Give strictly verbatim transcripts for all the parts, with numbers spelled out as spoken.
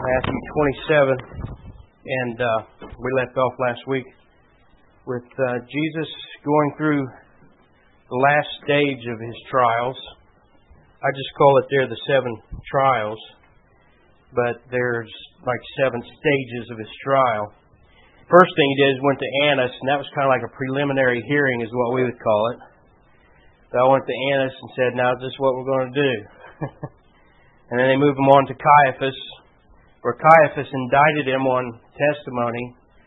Matthew twenty-seven, and uh, we left off last week with uh, Jesus going through the last stage of His trials. I just call it there the seven trials, but there's like seven stages of His trial. First thing He did is went to Annas, and that was kind of like a preliminary hearing is what we would call it. So I went to Annas and said, now is this what we're going to do? And then they moved him on to Caiaphas, where Caiaphas indicted him on testimony.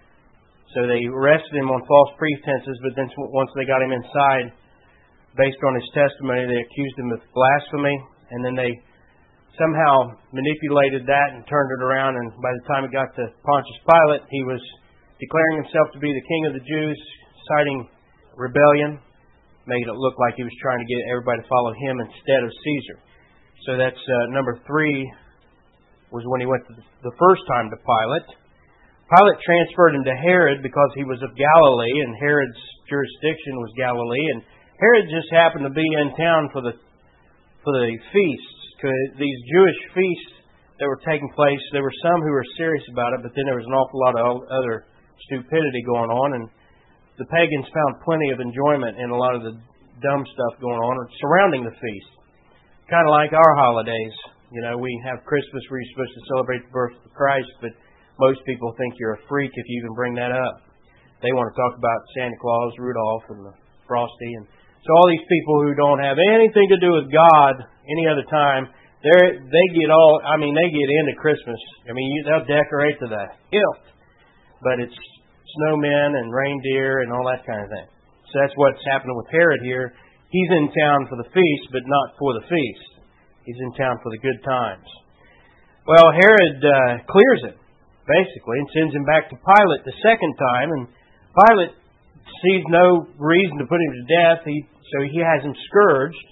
So they arrested him on false pretenses, but then once they got him inside, based on his testimony, they accused him of blasphemy, and then they somehow manipulated that and turned it around, and by the time it got to Pontius Pilate, he was declaring himself to be the king of the Jews, citing rebellion, made it look like he was trying to get everybody to follow him instead of Caesar. So that's uh, number three, was when he went to the first time to Pilate. Pilate transferred him to Herod because he was of Galilee, and Herod's jurisdiction was Galilee, and Herod just happened to be in town for the for the feasts. These Jewish feasts that were taking place, there were some who were serious about it, but then there was an awful lot of other stupidity going on, and the pagans found plenty of enjoyment in a lot of the dumb stuff going on surrounding the feast. Kind of like our holidays. You know, we have Christmas where you're supposed to celebrate the birth of Christ, but most people think you're a freak if you even bring that up. They want to talk about Santa Claus, Rudolph, and the Frosty. And so all these people who don't have anything to do with God any other time, they they get all, I mean, they get into Christmas. I mean, they'll decorate to the hilt. But it's snowmen and reindeer and all that kind of thing. So that's what's happening with Herod here. He's in town for the feast, but not for the feast. He's in town for the good times. Well, Herod uh, clears it, basically, and sends him back to Pilate the second time. And Pilate sees no reason to put him to death, he, so he has him scourged.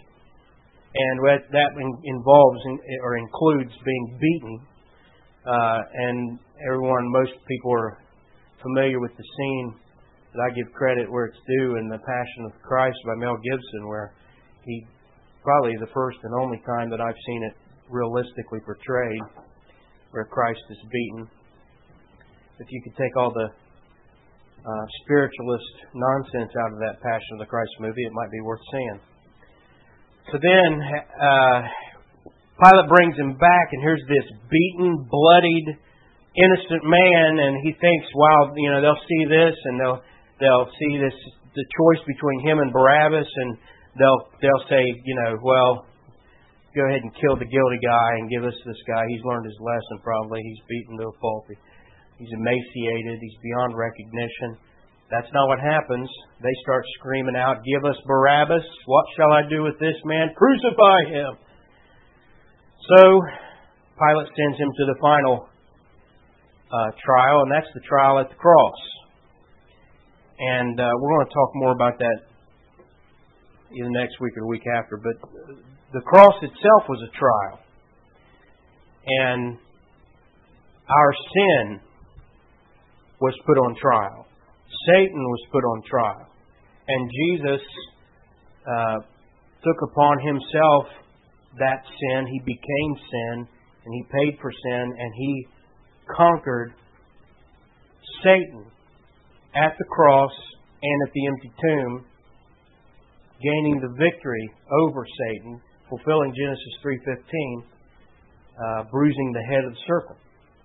And that involves or includes being beaten. Uh, and everyone, most people are familiar with the scene that I give credit where it's due in The Passion of Christ by Mel Gibson, where he, probably the first and only time that I've seen it realistically portrayed, where Christ is beaten. If you could take all the uh, spiritualist nonsense out of that Passion of the Christ movie, it might be worth seeing. So then, uh, Pilate brings him back, and here's this beaten, bloodied, innocent man, and he thinks, wow, you know, they'll see this, and they'll they'll see this the choice between him and Barabbas, and they'll they'll say, you know, well, go ahead and kill the guilty guy and give us this guy. He's learned his lesson probably. He's beaten to a pulp. He's emaciated. He's beyond recognition. That's not what happens. They start screaming out, give us Barabbas. What shall I do with this man? Crucify him. So Pilate sends him to the final uh, trial, and that's the trial at the cross. And uh, we're going to talk more about that either next week or the week after. But the cross itself was a trial. And our sin was put on trial. Satan was put on trial. And Jesus uh, took upon Himself that sin. He became sin. And He paid for sin. And He conquered Satan at the cross and at the empty tomb, gaining the victory over Satan, fulfilling Genesis three fifteen, uh, bruising the head of the serpent.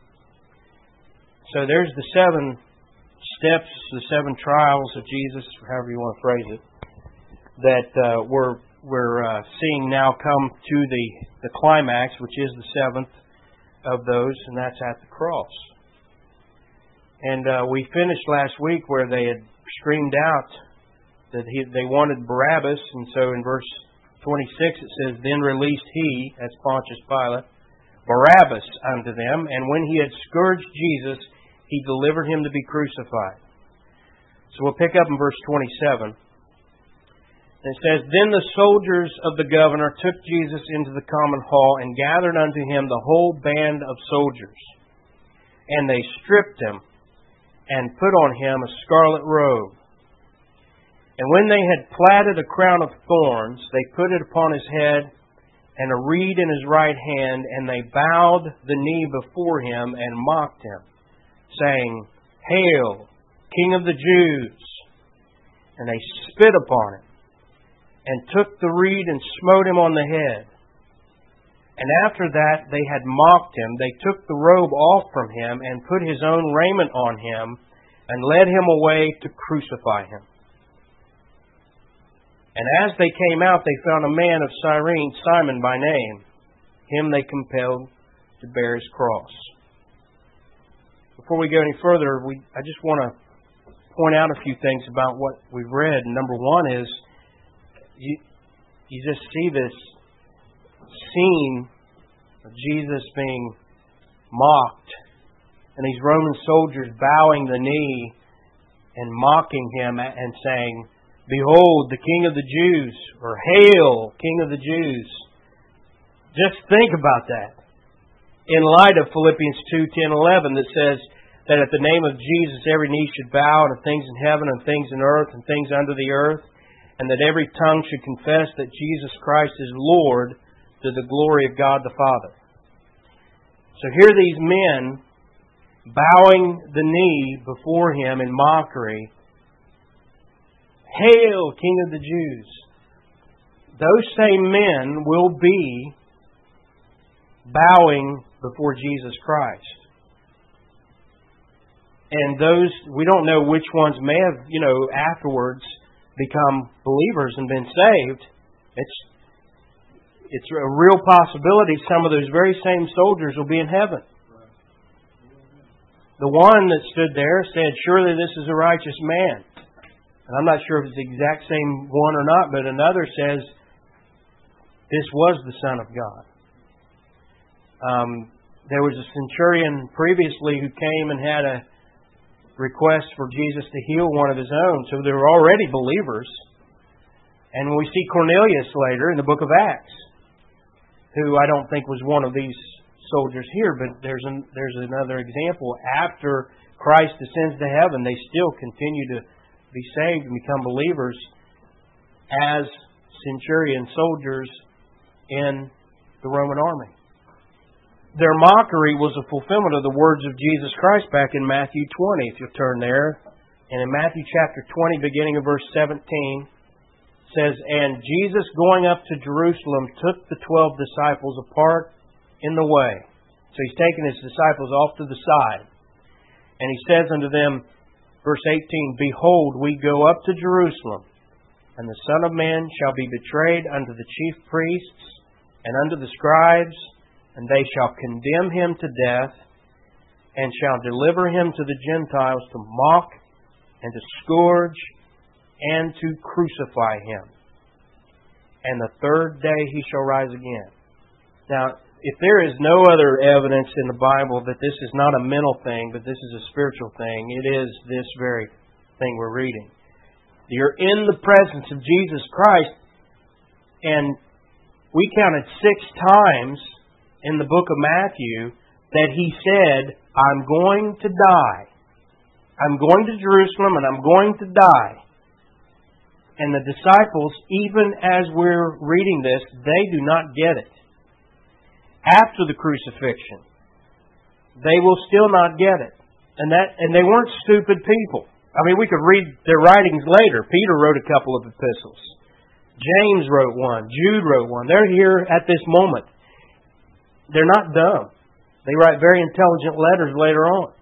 So there's the seven steps, the seven trials of Jesus, however you want to phrase it, that uh, we're we're uh, seeing now come to the, the climax, which is the seventh of those, and that's at the cross. And uh, we finished last week where they had screamed out that he, they wanted Barabbas, and so in verse twenty-six it says, then released he, that's Pontius Pilate, Barabbas unto them, and when he had scourged Jesus, he delivered him to be crucified. So we'll pick up in verse twenty-seven. It says, then the soldiers of the governor took Jesus into the common hall and gathered unto him the whole band of soldiers. And they stripped him and put on him a scarlet robe. And when they had platted a crown of thorns, they put it upon his head and a reed in his right hand, and they bowed the knee before him and mocked him, saying, Hail, King of the Jews! And they spit upon him, and took the reed and smote him on the head. And after that they had mocked him, they took the robe off from him, and put his own raiment on him, and led him away to crucify him. And as they came out, they found a man of Cyrene, Simon by name. Him they compelled to bear his cross. Before we go any further, we I just want to point out a few things about what we've read. Number one is, you, you just see this scene of Jesus being mocked, and these Roman soldiers bowing the knee and mocking him and saying, Behold, the King of the Jews, or Hail, King of the Jews. Just think about that. In light of Philippians two, ten, eleven, that says that at the name of Jesus every knee should bow, to things in heaven and things in earth and things under the earth, and that every tongue should confess that Jesus Christ is Lord, to the glory of God the Father. So here these men bowing the knee before him in mockery. Hail, King of the Jews! Those same men will be bowing before Jesus Christ. And those, we don't know which ones may have, you know, afterwards become believers and been saved. It's It's a real possibility some of those very same soldiers will be in heaven. The one that stood there said, Surely this is a righteous man. And I'm not sure if it's the exact same one or not, but another says, This was the Son of God. Um, there was a centurion previously who came and had a request for Jesus to heal one of his own. So they were already believers. And we see Cornelius later in the book of Acts, who I don't think was one of these soldiers here, but there's an, there's another example. After Christ ascends to heaven, they still continue to be saved and become believers as centurion soldiers in the Roman army. Their mockery was a fulfillment of the words of Jesus Christ back in Matthew twenty, if you'll turn there. And in Matthew chapter twenty, beginning of verse seventeen, says, And Jesus, going up to Jerusalem, took the twelve disciples apart in the way. So He's taken His disciples off to the side. And He says unto them, verse eighteen, Behold, we go up to Jerusalem, and the Son of Man shall be betrayed unto the chief priests and unto the scribes, and they shall condemn Him to death, and shall deliver Him to the Gentiles to mock and to scourge and to crucify Him. And the third day He shall rise again. Now, if there is no other evidence in the Bible that this is not a mental thing, but this is a spiritual thing, it is this very thing we're reading. You're in the presence of Jesus Christ, and we counted six times in the book of Matthew that He said, I'm going to die. I'm going to Jerusalem and I'm going to die. And the disciples, even as we're reading this, they do not get it. After the crucifixion, they will still not get it. And that, and they weren't stupid people. I mean, we could read their writings later. Peter wrote a couple of epistles. James wrote one. Jude wrote one. They're here at this moment. They're not dumb. They write very intelligent letters later on.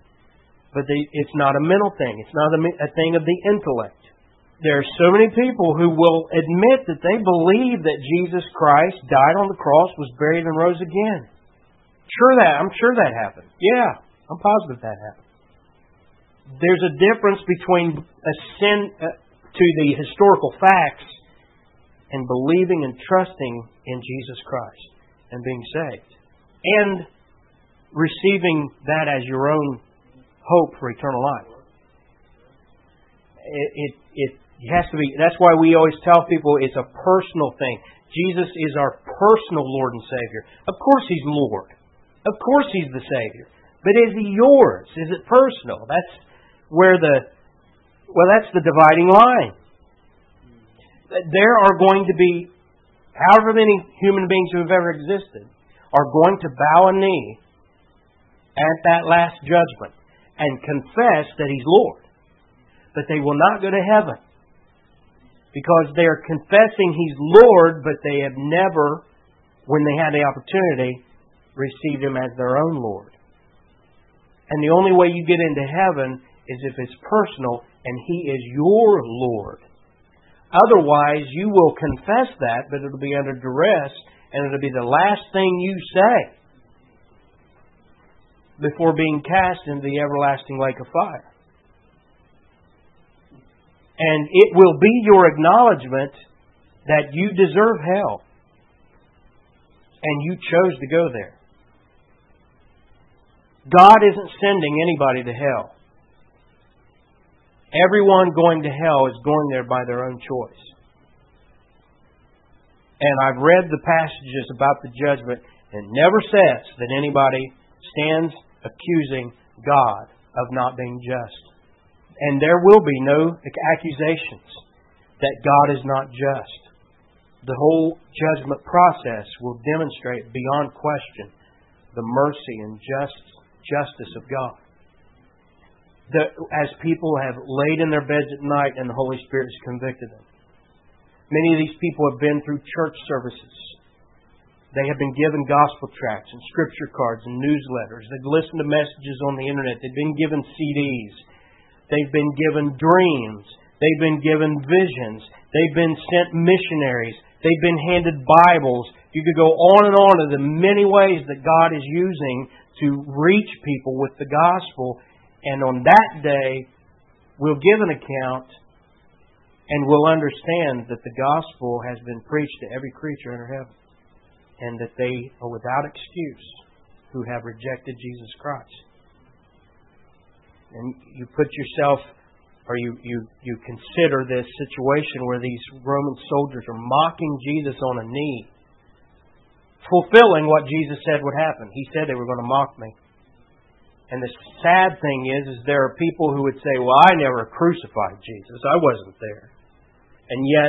But they, it's not a mental thing. It's not a, a thing of the intellect. There are so many people who will admit that they believe that Jesus Christ died on the cross, was buried, and rose again. Sure that, I'm sure that happened. Yeah, I'm positive that happened. There's a difference between a sin uh, to the historical facts and believing and trusting in Jesus Christ and being saved, and receiving that as your own hope for eternal life. It, it, it has to be. That's why we always tell people it's a personal thing. Jesus is our personal Lord and Savior. Of course He's Lord. Of course He's the Savior. But is He yours? Is it personal? That's where the, well, that's the dividing line. There are going to be however many human beings who have ever existed, are going to bow a knee at that last judgment and confess that He's Lord. But they will not go to heaven because they are confessing He's Lord, but they have never, when they had the opportunity, received Him as their own Lord. And the only way you get into heaven is if it's personal and He is your Lord. Otherwise, you will confess that, but it'll be under duress, and it'll be the last thing you say before being cast into the everlasting lake of fire. And it will be your acknowledgement that you deserve hell, and you chose to go there. God isn't sending anybody to hell. Everyone going to hell is going there by their own choice. And I've read the passages about the judgment, and it never says that anybody stands accusing God of not being just. And there will be no accusations that God is not just. The whole judgment process will demonstrate beyond question the mercy and just justice of God. The, as people have laid in their beds at night and the Holy Spirit has convicted them. Many of these people have been through church services. They have been given gospel tracts and scripture cards and newsletters. They've listened to messages on the internet. They've been given C Ds. They've been given dreams. They've been given visions. They've been sent missionaries. They've been handed Bibles. You could go on and on of the many ways that God is using to reach people with the gospel. And on that day, we'll give an account and we'll understand that the gospel has been preached to every creature under heaven and that they are without excuse who have rejected Jesus Christ. And you put yourself, or you, you, you consider this situation where these Roman soldiers are mocking Jesus on a knee, fulfilling what Jesus said would happen. He said they were going to mock me. And the sad thing is, is there are people who would say, well, I never crucified Jesus. I wasn't there. And yet,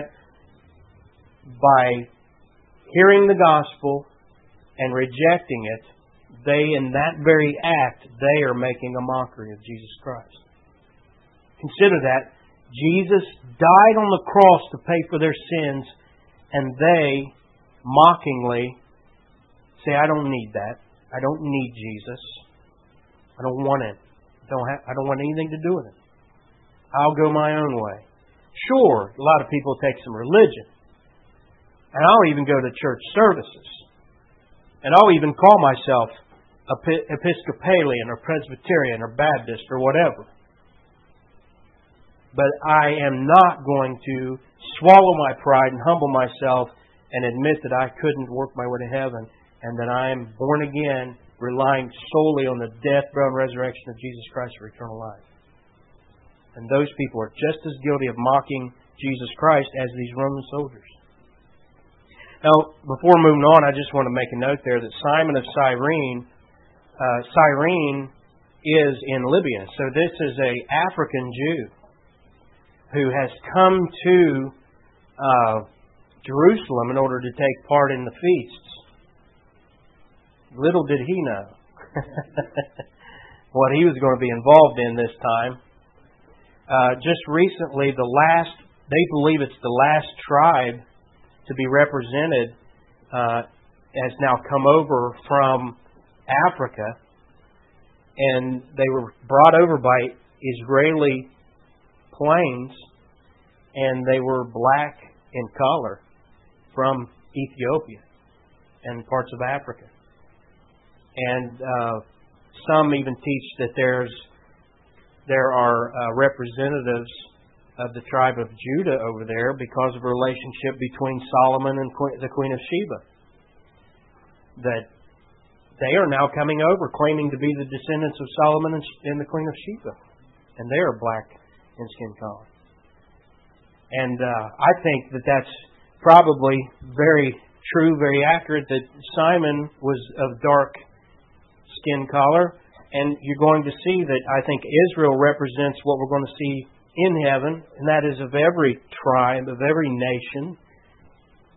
by hearing the gospel and rejecting it, they, in that very act, they are making a mockery of Jesus Christ. Consider that. Jesus died on the cross to pay for their sins, and they mockingly say, I don't need that. I don't need Jesus. I don't want it. I don't have, I don't want anything to do with it. I'll go my own way. Sure, a lot of people take some religion. And I'll even go to church services. And I'll even call myself Episcopalian or Presbyterian or Baptist or whatever. But I am not going to swallow my pride and humble myself and admit that I couldn't work my way to heaven and that I am born again, relying solely on the death, burial, and resurrection of Jesus Christ for eternal life. And those people are just as guilty of mocking Jesus Christ as these Roman soldiers. Now, before moving on, I just want to make a note there that Simon of Cyrene, uh, Cyrene is in Libya. So this is a African Jew who has come to uh, Jerusalem in order to take part in the feasts. Little did he know what he was going to be involved in this time. Uh, just recently, the last, they believe it's the last tribe to be represented uh, has now come over from Africa, and they were brought over by Israeli planes, and they were black in color from Ethiopia and parts of Africa. And uh, some even teach that there's there are uh, representatives of the tribe of Judah over there because of a relationship between Solomon and Queen, the Queen of Sheba. That they are now coming over, claiming to be the descendants of Solomon and, and the Queen of Sheba, and they are black in skin color. And uh, I think that that's probably very true, very accurate. That Simon was of dark skin color. And you're going to see that I think Israel represents what we're going to see in heaven, and that is of every tribe, of every nation.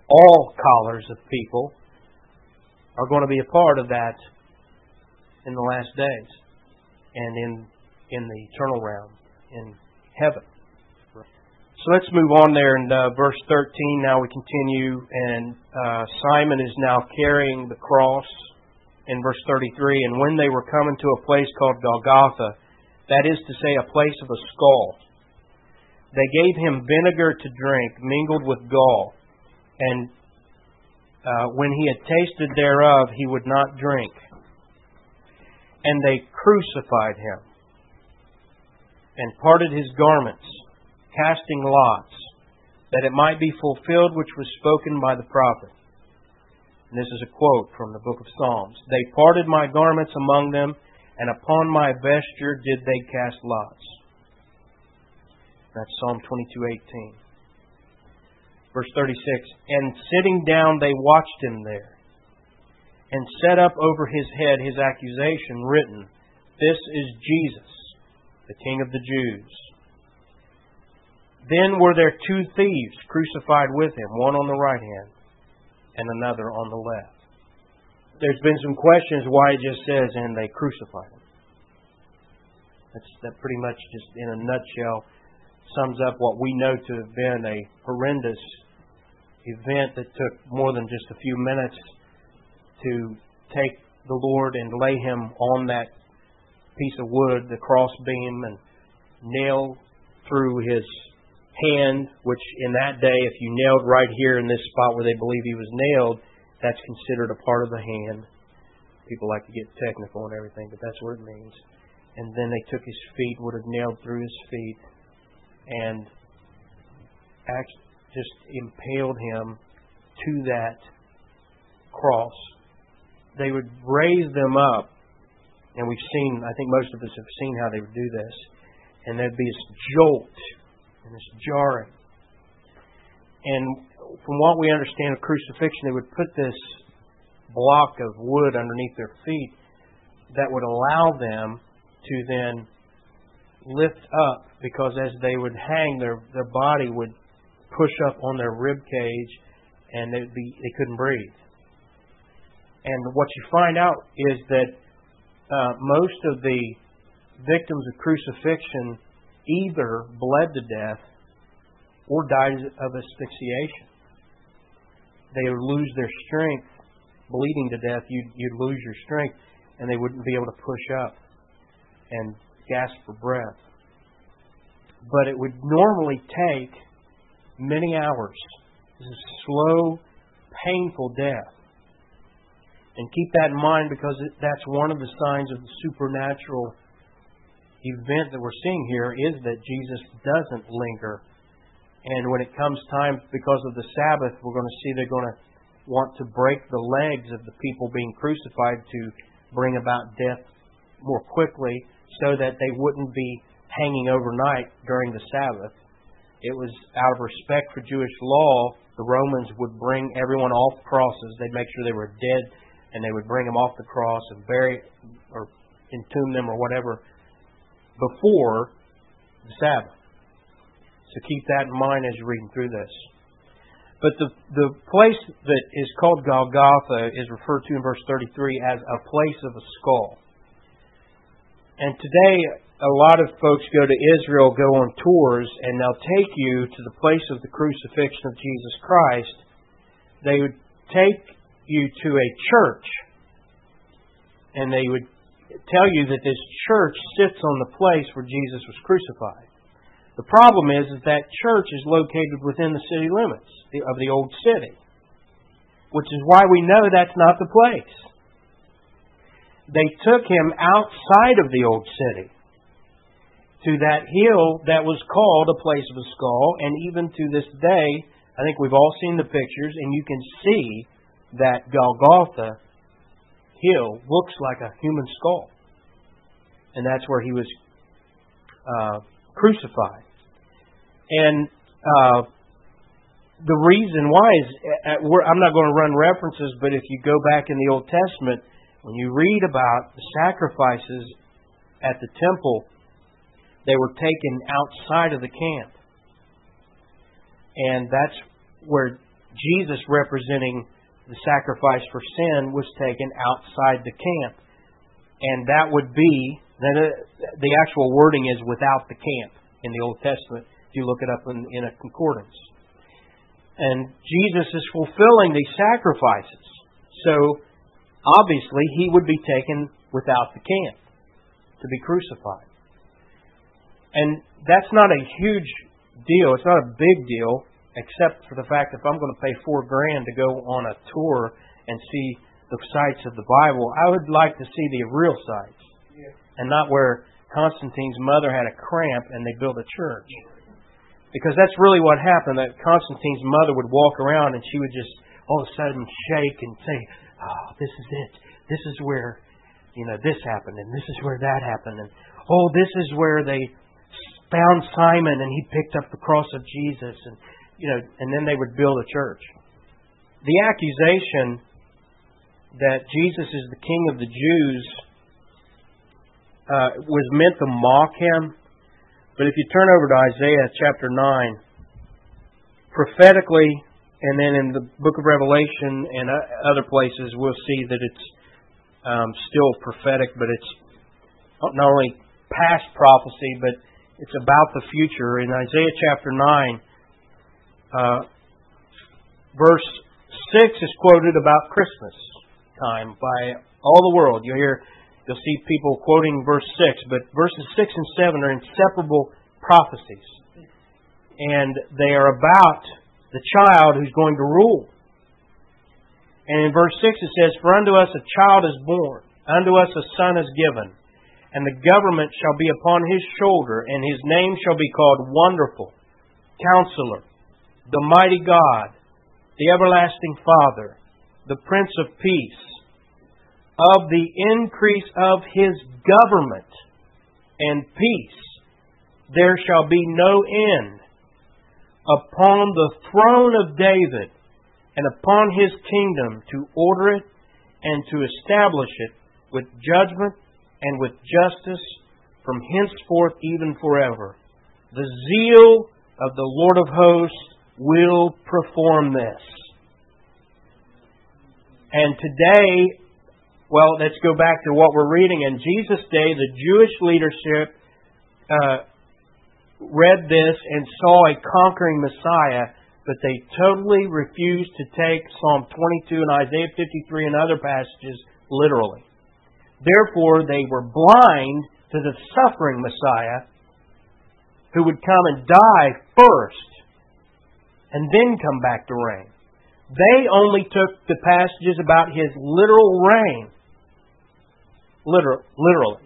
all collars of people are going to be a part of that in the last days and in in the eternal realm, in heaven. So let's move on there in uh, verse thirteen. Now we continue, and uh, Simon is now carrying the cross in verse thirty-three. And when they were coming to a place called Golgotha, that is to say, a place of a skull, they gave him vinegar to drink, mingled with gall. And uh, when he had tasted thereof, he would not drink. And they crucified him, and parted his garments, casting lots, that it might be fulfilled which was spoken by the prophet. And this is a quote from the book of Psalms. They parted my garments among them, and upon my vesture did they cast lots. That's Psalm twenty-two eighteen. Verse thirty-six, and sitting down they watched him there, and set up over his head his accusation written, This is Jesus, the King of the Jews. Then were there two thieves crucified with him, one on the right hand and another on the left. There's been some questions why it just says, and they crucified him. That's, that pretty much just in a nutshell sums up what we know to have been a horrendous event that took more than just a few minutes to take the Lord and lay him on that piece of wood, the crossbeam, and nail through his hand, which in that day, if you nailed right here in this spot where they believe he was nailed, that's considered a part of the hand. People like to get technical and everything, but that's what it means. And then they took his feet, would have nailed through his feet, and just impaled him to that cross. They would raise them up, and we've seen, I think most of us have seen how they would do this, and there'd be this jolt and this jarring. And from what we understand of crucifixion, they would put this block of wood underneath their feet that would allow them to then lift up, because as they would hang, their their body would push up on their rib cage, and they'd be they couldn't breathe. And what you find out is that uh, most of the victims of crucifixion either bled to death or died of asphyxiation. They would lose their strength. Bleeding to death, you'd, you'd lose your strength, and they wouldn't be able to push up and gasp for breath. But it would normally take many hours. This is slow, painful death. And keep that in mind, because it, that's one of the signs of the supernatural event that we're seeing here, is that Jesus doesn't linger. And when it comes time, because of the Sabbath, we're going to see they're going to want to break the legs of the people being crucified to bring about death more quickly, so that they wouldn't be hanging overnight during the Sabbath. It was out of respect for Jewish law, the Romans would bring everyone off crosses. They'd make sure they were dead, and they would bring them off the cross and bury or entomb them or whatever before the Sabbath. So keep that in mind as you're reading through this. But the the place that is called Golgotha is referred to in verse thirty-three as a place of a skull. And today, a lot of folks go to Israel, go on tours, and they'll take you to the place of the crucifixion of Jesus Christ. They would take you to a church, and they would tell you that this church sits on the place where Jesus was crucified. The problem is, is that church is located within the city limits of the old city, which is why we know that's not the place. They took him outside of the old city to that hill that was called a place of a skull, and even to this day, I think we've all seen the pictures, and you can see that Golgotha hill looks like a human skull. And that's where he was uh, crucified. And uh, the reason why is, uh, we're, I'm not going to run references, but if you go back in the Old Testament, when you read about the sacrifices at the temple, they were taken outside of the camp. And that's where Jesus representing the sacrifice for sin was taken outside the camp. And that would be, the actual wording is without the camp in the Old Testament, if you look it up in, in a concordance. And Jesus is fulfilling these sacrifices. So, obviously, He would be taken without the camp to be crucified. And that's not a huge deal. It's not a big deal, except for the fact that if I'm going to pay four grand to go on a tour and see the sites of the Bible, I would like to see the real sites. Yeah. And not where Constantine's mother had a cramp and they built a church. Because that's really what happened, that Constantine's mother would walk around and she would just all of a sudden shake and say, oh, this is it. This is where, you know, this happened and this is where that happened. And, oh, this is where they found Simon and he picked up the cross of Jesus. And, you know, and then they would build a church. The accusation that Jesus is the King of the Jews uh, was meant to mock Him. But if you turn over to Isaiah chapter nine, prophetically, and then in the book of Revelation and other places, we'll see that it's um, still prophetic, but it's not only past prophecy, but it's about the future. In Isaiah chapter nine, uh, verse six is quoted about Christmas time by all the world. You'll hear, you'll see people quoting verse six, but verses six and seven are inseparable prophecies. And they are about the child who's going to rule. And in verse six it says, for unto us a child is born, unto us a son is given, and the government shall be upon His shoulder, and His name shall be called Wonderful, Counselor, the Mighty God, the Everlasting Father, the Prince of Peace. Of the increase of His government and peace there shall be no end, upon the throne of David and upon His kingdom, to order it and to establish it with judgment and with justice from henceforth even forever. The zeal of the Lord of hosts will perform this. And today, well, let's go back to what we're reading. In Jesus' day, the Jewish leadership uh, read this and saw a conquering Messiah, but they totally refused to take Psalm twenty-two and Isaiah fifty-three and other passages literally. Therefore, they were blind to the suffering Messiah who would come and die first and then come back to reign. They only took the passages about His literal reign. Literal, literally.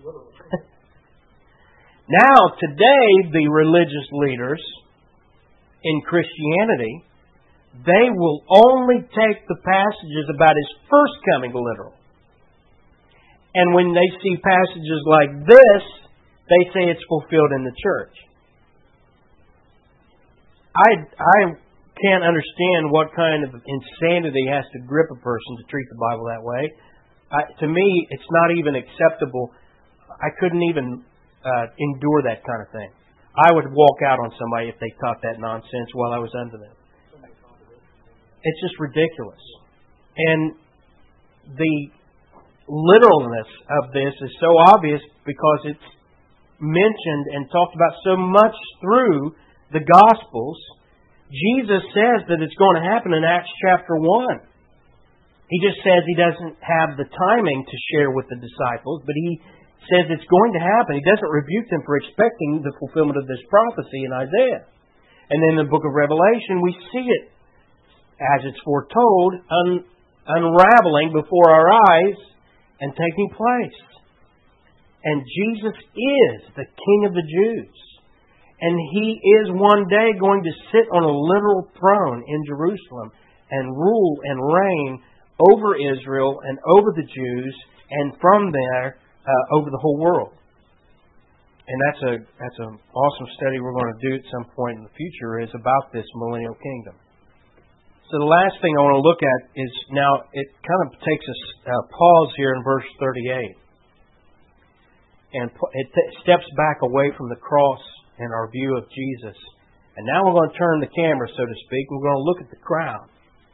Now, today, the religious leaders in Christianity, they will only take the passages about His first coming literal. And when they see passages like this, they say it's fulfilled in the church. I, I can't understand what kind of insanity has to grip a person to treat the Bible that way. I, to me, it's not even acceptable. I couldn't even uh, endure that kind of thing. I would walk out on somebody if they taught that nonsense while I was under them. It's just ridiculous. And the literalness of this is so obvious because it's mentioned and talked about so much through the Gospels. Jesus says that it's going to happen in Acts chapter one. He just says He doesn't have the timing to share with the disciples, but He says it's going to happen. He doesn't rebuke them for expecting the fulfillment of this prophecy in Isaiah. And then in the book of Revelation, we see it as it's foretold, un- unraveling before our eyes and taking place. And Jesus is the King of the Jews. And He is one day going to sit on a literal throne in Jerusalem and rule and reign over Israel and over the Jews, and from there uh, over the whole world. And that's a that's an awesome study we're going to do at some point in the future, is about this millennial kingdom. So the last thing I want to look at is, now it kind of takes a uh, pause here in verse thirty-eight, and it t- steps back away from the cross and our view of Jesus. And now we're going to turn the camera, so to speak. We're going to look at the crowd.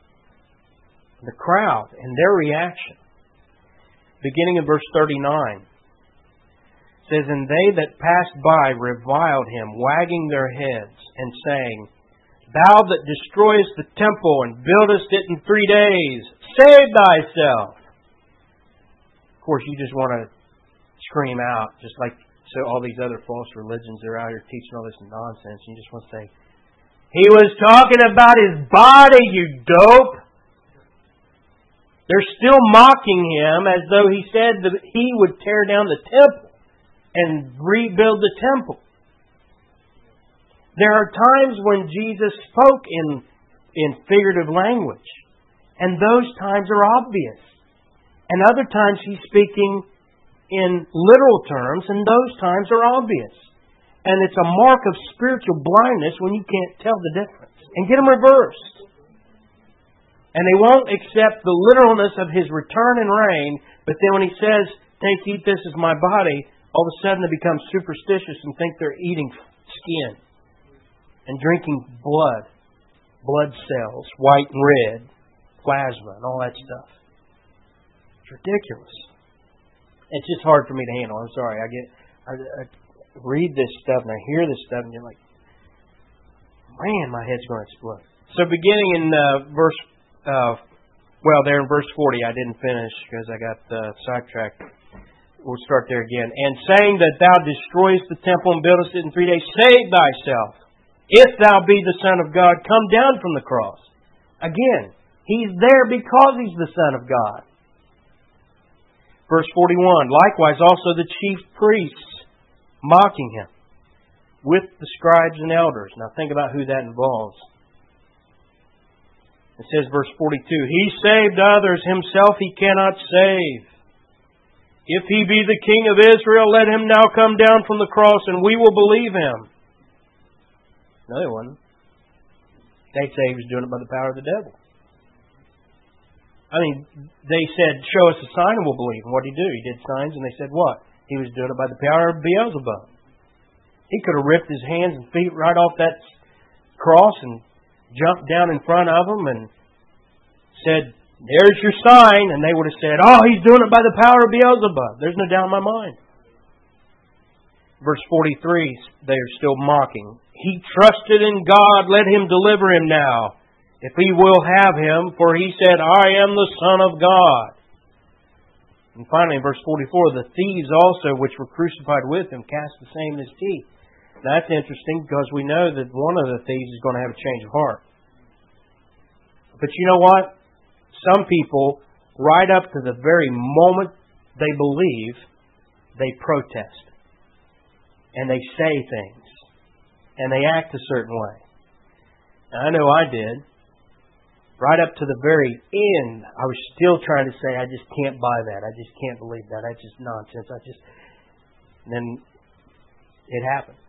the crowd and their reaction. Beginning in verse thirty-nine. It says, "And they that passed by reviled him, wagging their heads, and saying, Thou that destroyest the temple and buildest it in three days, save thyself." Of course, you just want to scream out, just like so all these other false religions are out here teaching all this nonsense. You just want to say, "He was talking about His body, you dope." They're still mocking Him as though He said that He would tear down the temple and rebuild the temple. There are times when Jesus spoke in, in figurative language, and those times are obvious. And other times He's speaking in literal terms, and those times are obvious. And it's a mark of spiritual blindness when you can't tell the difference. And get them reversed. And they won't accept the literalness of His return and reign, but then when He says, "Take, eat, this is my body," all of a sudden they become superstitious and think they're eating skin and drinking blood, blood cells, white and red, plasma, and all that stuff. It's ridiculous. It's just hard for me to handle. I'm sorry. I get, I, I read this stuff and I hear this stuff and you're like, man, my head's going to explode. So beginning in uh, verse, uh, well, there in verse forty, I didn't finish because I got uh, sidetracked. We'll start there again. "And saying that thou destroyest the temple and buildest it in three days, save thyself. If thou be the Son of God, come down from the cross." Again, He's there because He's the Son of God. Verse forty-one, "Likewise also the chief priests mocking Him with the scribes and elders." Now think about who that involves. It says, verse forty-two, "He saved others, Himself He cannot save. If He be the King of Israel, let Him now come down from the cross, and we will believe Him." No, they wouldn't. They'd say He was doing it by the power of the devil. I mean, they said, "Show us a sign and we'll believe." And what did He do? He did signs, and they said, what? He was doing it by the power of Beelzebub. He could have ripped His hands and feet right off that cross and jumped down in front of them and said, "There's your sign." And they would have said, "Oh, He's doing it by the power of Beelzebub." There's no doubt in my mind. Verse forty-three, they are still mocking. "He trusted in God, let Him deliver him now, if He will have him, for He said, I am the Son of God." And finally, in verse forty-four, "The thieves also, which were crucified with Him, cast the same in His teeth." That's interesting because we know that one of the thieves is going to have a change of heart. But you know what? Some people, right up to the very moment they believe, they protest. And they say things. And they act a certain way. Now, I know I did. Right up to the very end, I was still trying to say, I just can't buy that. I just can't believe that. That's just nonsense. I just... And then it happened.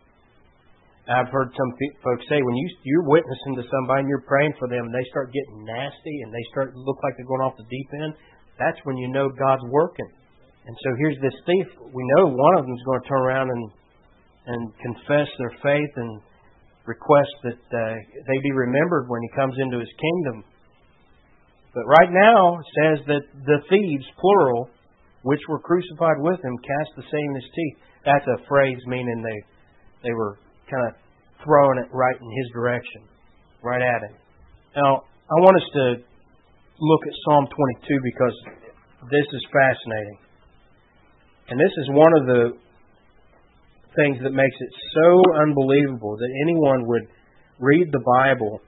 I've heard some folks say, when you, you're witnessing to somebody and you're praying for them and they start getting nasty and they start to look like they're going off the deep end, that's when you know God's working. And so here's this thief. We know one of them is going to turn around and, and confess their faith and request that uh, they be remembered when He comes into His kingdom. But right now it says that the thieves, plural, which were crucified with Him, cast the same in His teeth. That's a phrase meaning they they were kind of throwing it right in His direction, right at Him. Now, I want us to look at Psalm twenty-two because this is fascinating. And this is one of the things that makes it so unbelievable that anyone would read the Bible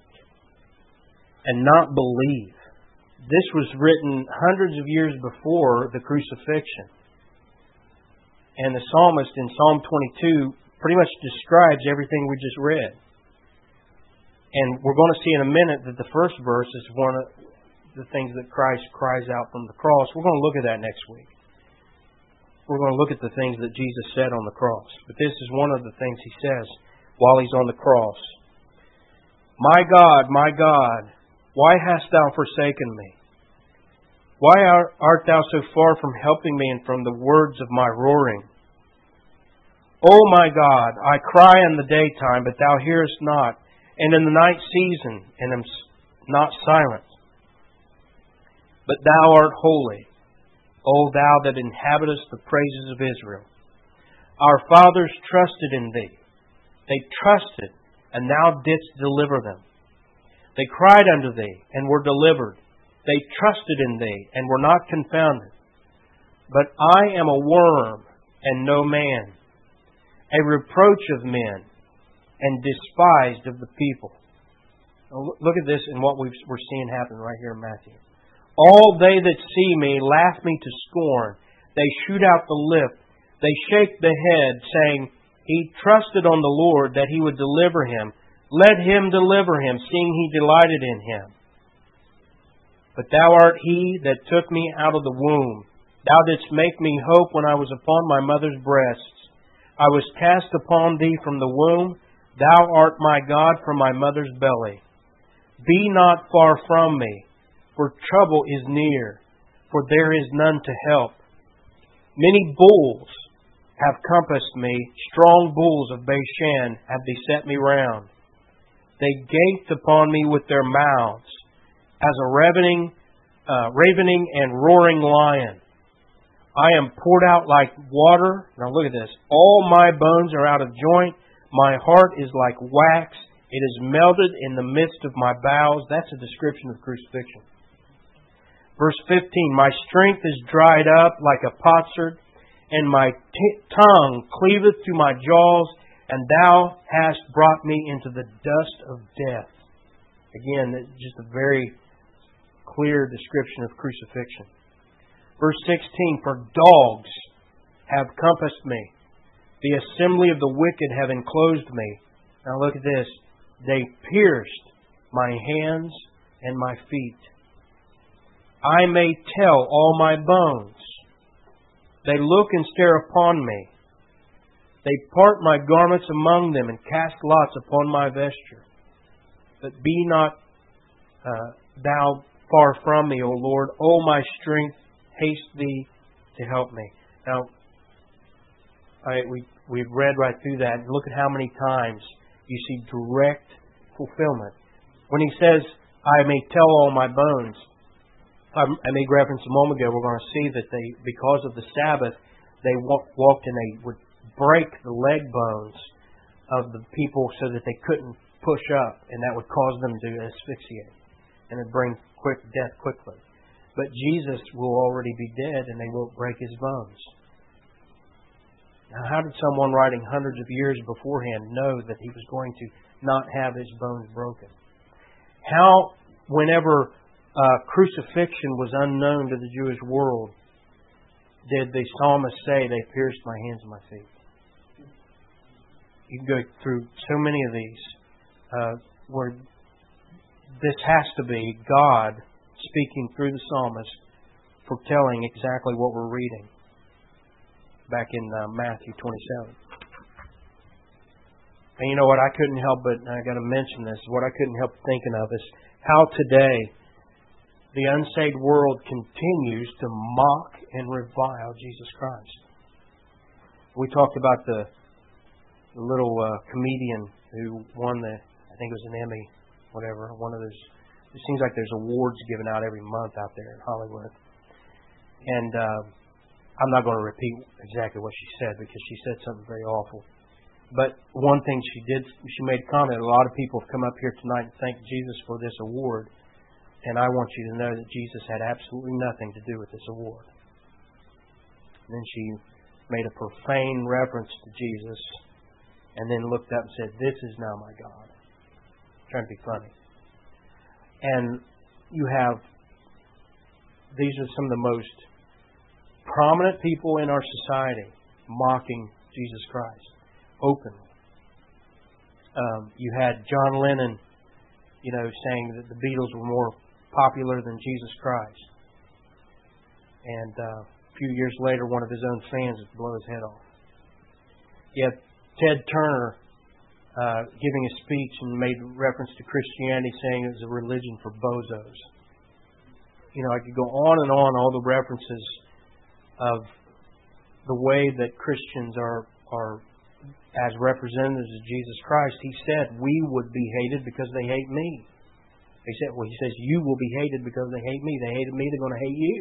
and not believe. This was written hundreds of years before the crucifixion. And the psalmist in Psalm twenty-two pretty much describes everything we just read. And we're going to see in a minute that the first verse is one of the things that Christ cries out from the cross. We're going to look at that next week. We're going to look at the things that Jesus said on the cross. But this is one of the things He says while He's on the cross. "My God, my God, why hast Thou forsaken me? Why art Thou so far from helping me and from the words of my roaring? O my God, I cry in the daytime, but Thou hearest not, and in the night season, and am not silent. but Thou art holy, O Thou that inhabitest the praises of Israel. Our fathers trusted in Thee. They trusted, and Thou didst deliver them. They cried unto Thee, and were delivered. They trusted in Thee, and were not confounded. But I am a worm, and no man, a reproach of men, and despised of the people. Now look at this in what we're seeing happen right here in Matthew. All they that see me laugh me to scorn. They shoot out the lip. They shake the head, saying, He trusted on the Lord that He would deliver him. Let Him deliver him, seeing He delighted in him. But Thou art He that took me out of the womb. Thou didst make me hope when I was upon my mother's breasts. I was cast upon Thee from the womb. Thou art my God from my mother's belly. Be not far from me, for trouble is near, for there is none to help. Many bulls have compassed me, strong bulls of Bashan have beset me round. They gaped upon me with their mouths, as a ravening, uh, ravening and roaring lion. I am poured out like water. Now look at this. All my bones are out of joint. My heart is like wax. It is melted in the midst of my bowels. That's a description of crucifixion. Verse fifteen, my strength is dried up like a potsherd, and my t- tongue cleaveth to my jaws, and Thou hast brought me into the dust of death. Again, just a very clear description of crucifixion. Verse sixteen, for dogs have compassed me. The assembly of the wicked have enclosed me. Now look at this. They pierced my hands and my feet. I may tell all my bones. They look and stare upon me. They part my garments among them and cast lots upon my vesture. But be not uh, Thou far from me, O Lord. O my strength, haste Thee to help me. Now, I, we, we've read right through that, and look at how many times you see direct fulfillment. When He says, I may tell all my bones, I made reference a moment ago, we're going to see that they, because of the Sabbath, they walked and they would break the leg bones of the people so that they couldn't push up, and that would cause them to asphyxiate, and it'd bring quick death quickly. But Jesus will already be dead, and they won't break His bones. Now, how did someone writing hundreds of years beforehand know that He was going to not have His bones broken? How, whenever uh, crucifixion was unknown to the Jewish world, did the psalmist say, they pierced my hands and my feet? You can go through so many of these uh, where this has to be God speaking through the psalmist, foretelling exactly what we're reading back in uh, Matthew twenty-seven. And you know what? I couldn't help but, and I got to mention this, what I couldn't help thinking of is how today the unsaved world continues to mock and revile Jesus Christ. We talked about the, the little uh, comedian who won the, I think it was an Emmy, whatever, one of those. It seems like there's awards given out every month out there in Hollywood. And uh, I'm not going to repeat exactly what she said because she said something very awful. But one thing she did, she made a comment, a lot of people have come up here tonight and thanked Jesus for this award. And I want you to know that Jesus had absolutely nothing to do with this award. And then she made a profane reference to Jesus and then looked up and said, this is now my God. Trying to be funny. And you have, these are some of the most prominent people in our society mocking Jesus Christ openly. Um, you had John Lennon, you know, saying that the Beatles were more popular than Jesus Christ. And uh, a few years later, one of his own fans would blow his head off. You have Ted Turner uh, giving a speech and made reference to Christianity, saying it was a religion for bozos. You know, I could go on and on, all the references of the way that Christians are, are as representatives of Jesus Christ. He said, we would be hated because they hate me. He said, well, he says, you will be hated because they hate me. They hated me, they're going to hate you.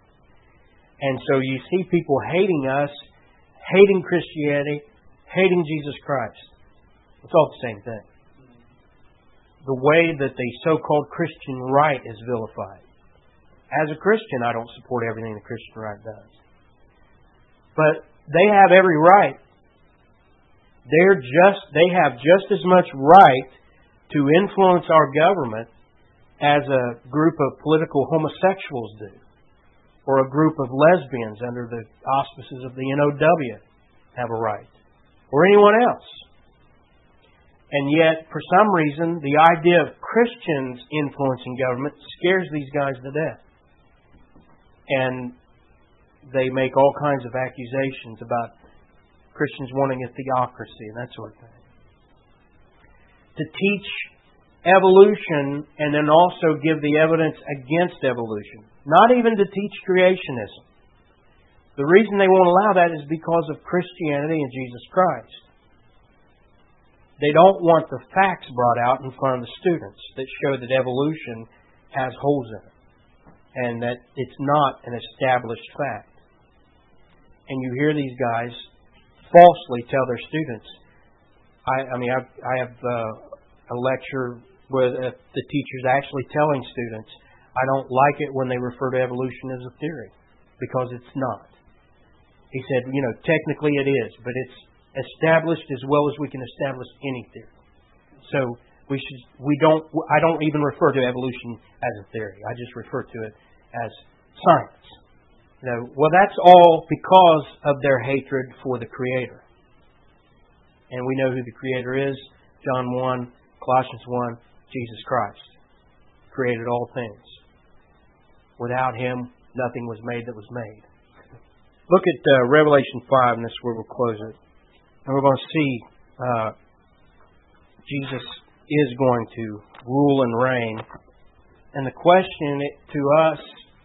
And so you see people hating us, hating Christianity, hating Jesus Christ. It's all the same thing. The way that the so-called Christian right is vilified. As a Christian, I don't support everything the Christian right does. But they have every right. They're just, they have just as much right to influence our government as a group of political homosexuals do, or a group of lesbians under the auspices of the N O W have a right, or anyone else. And yet, for some reason, the idea of Christians influencing government scares these guys to death. And they make all kinds of accusations about Christians wanting a theocracy and that sort of thing. To teach evolution and then also give the evidence against evolution. Not even to teach creationism. The reason they won't allow that is because of Christianity and Jesus Christ. They don't want the facts brought out in front of the students that show that evolution has holes in it and that it's not an established fact. And you hear these guys falsely tell their students. I, I mean, I've, I have uh, a lecture with uh, the teachers actually telling students, I don't like it when they refer to evolution as a theory, because it's not. He said, you know, technically it is, but it's established as well as we can establish any theory. So we should, we don't, I don't even refer to evolution as a theory. I just refer to it as science. You know, well, that's all because of their hatred for the Creator. And we know who the Creator is. John one, Colossians one, Jesus Christ created all things. Without Him, nothing was made that was made. Look at uh, Revelation five, and this is where we'll close it. And we're going to see uh, Jesus is going to rule and reign. And the question to us,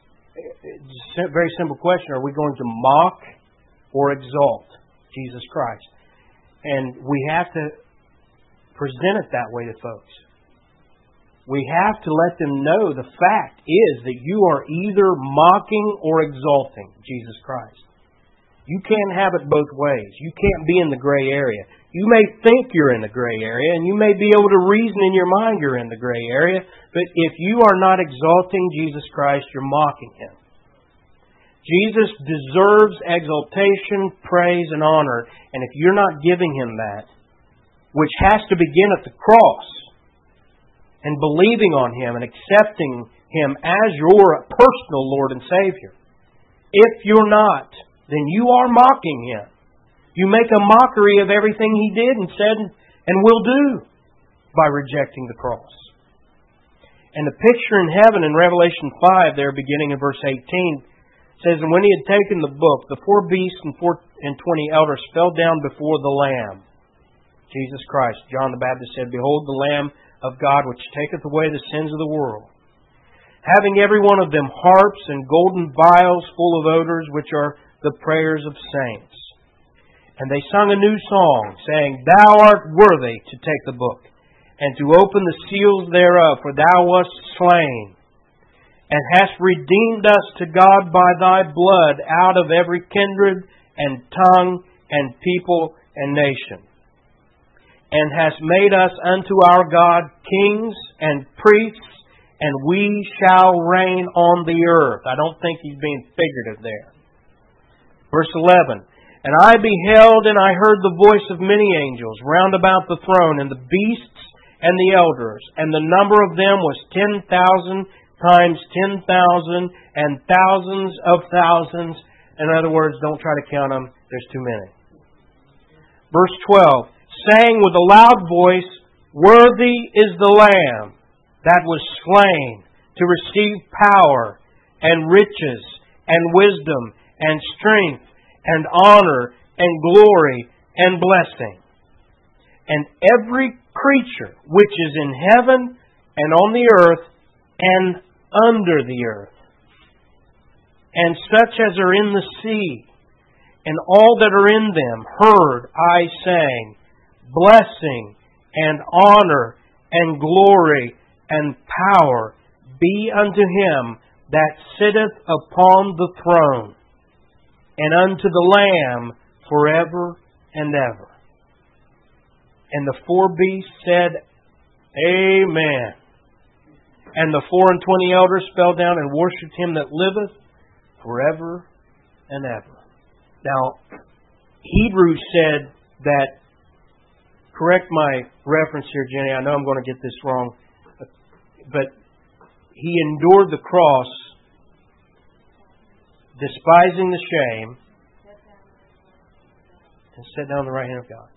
it's a very simple question, are we going to mock or exalt Jesus Christ? And we have to present it that way to folks. We have to let them know the fact is that you are either mocking or exalting Jesus Christ. You can't have it both ways. You can't be in the gray area. You may think you're in the gray area, and you may be able to reason in your mind you're in the gray area, but if you are not exalting Jesus Christ, you're mocking Him. Jesus deserves exaltation, praise, and honor, and if you're not giving Him that, which has to begin at the cross, and believing on Him and accepting Him as your personal Lord and Savior. If you're not, then you are mocking Him. You make a mockery of everything He did and said and will do by rejecting the cross. And the picture in heaven in Revelation five, there beginning in verse eighteen, says, And when He had taken the book, the four beasts and four and twenty elders fell down before the Lamb. Jesus Christ. John the Baptist said, Behold the Lamb of God, which taketh away the sins of the world. Having every one of them harps and golden vials full of odors, which are the prayers of saints. And they sung a new song, saying, Thou art worthy to take the book, and to open the seals thereof, for Thou wast slain, and hast redeemed us to God by Thy blood out of every kindred and tongue and people and nation. And hast made us unto our God kings and priests, and we shall reign on the earth. I don't think he's being figurative there. Verse eleven, And I beheld, and I heard the voice of many angels round about the throne, and the beasts and the elders, and the number of them was ten thousand times ten thousand, and thousands of thousands. In other words, don't try to count them, there's too many. Verse twelve, saying with a loud voice, Worthy is the Lamb that was slain to receive power and riches and wisdom and strength and honor and glory and blessing. And every creature which is in heaven and on the earth and under the earth, and such as are in the sea, and all that are in them, heard I saying, Blessing and honor and glory and power be unto Him that sitteth upon the throne, and unto the Lamb forever and ever. And the four beasts said, Amen. And the four and twenty elders fell down and worshipped Him that liveth forever and ever. Now, Hebrews said that, correct my reference here, Jenny, I know I'm going to get this wrong, but, but He endured the cross, despising the shame, and sat down on the right hand of God.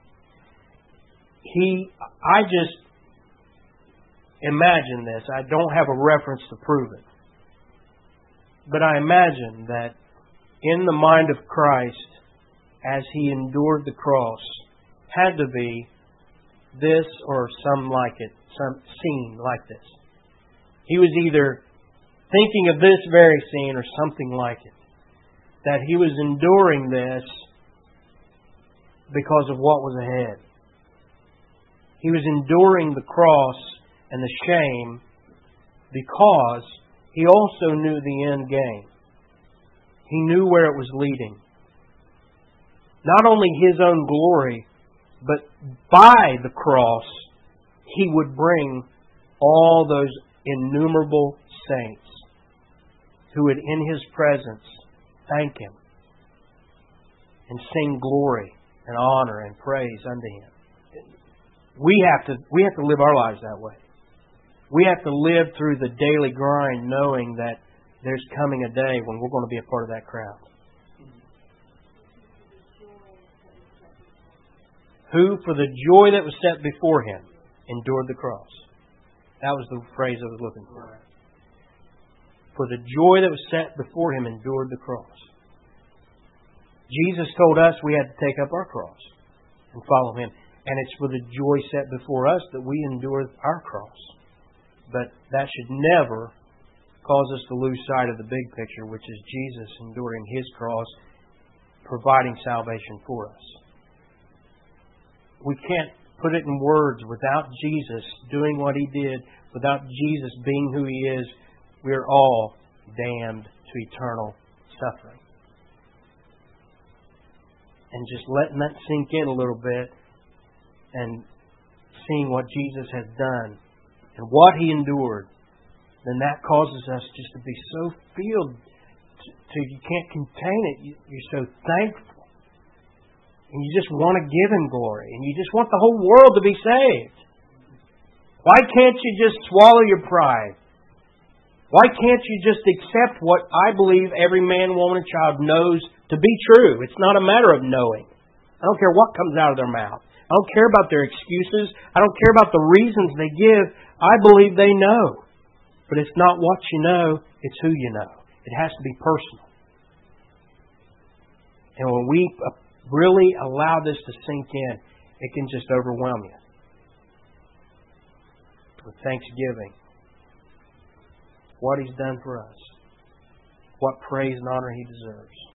He, I just imagine this. I don't have a reference to prove it. But I imagine that in the mind of Christ, as He endured the cross, had to be this or some like it, some scene like this. He was either thinking of this very scene or something like it. That He was enduring this because of what was ahead. He was enduring the cross and the shame because He also knew the end game. He knew where it was leading. Not only His own glory, but by the cross, He would bring all those innumerable saints who would in His presence thank Him and sing glory and honor and praise unto Him. We have to we have to live our lives that way. We have to live through the daily grind knowing that there's coming a day when we're going to be a part of that crowd. Who, for the joy that was set before Him, endured the cross. That was the phrase I was looking for. For the joy that was set before Him endured the cross. Jesus told us we had to take up our cross and follow Him. And it's for the joy set before us that we endure our cross. But that should never cause us to lose sight of the big picture, which is Jesus enduring His cross, providing salvation for us. We can't put it in words. Without Jesus doing what He did, without Jesus being who He is, we're all damned to eternal suffering. And just letting that sink in a little bit and seeing what Jesus has done and what He endured, then that causes us just to be so filled to, to you can't contain it. You, you're so thankful. And you just want to give Him glory. And you just want the whole world to be saved. Why can't you just swallow your pride? Why can't you just accept what I believe every man, woman, and child knows to be true? It's not a matter of knowing. I don't care what comes out of their mouth. I don't care about their excuses. I don't care about the reasons they give. I believe they know. But it's not what you know, it's who you know. It has to be personal. And when we really allow this to sink in, it can just overwhelm you. With thanksgiving. What He's done for us. What praise and honor He deserves.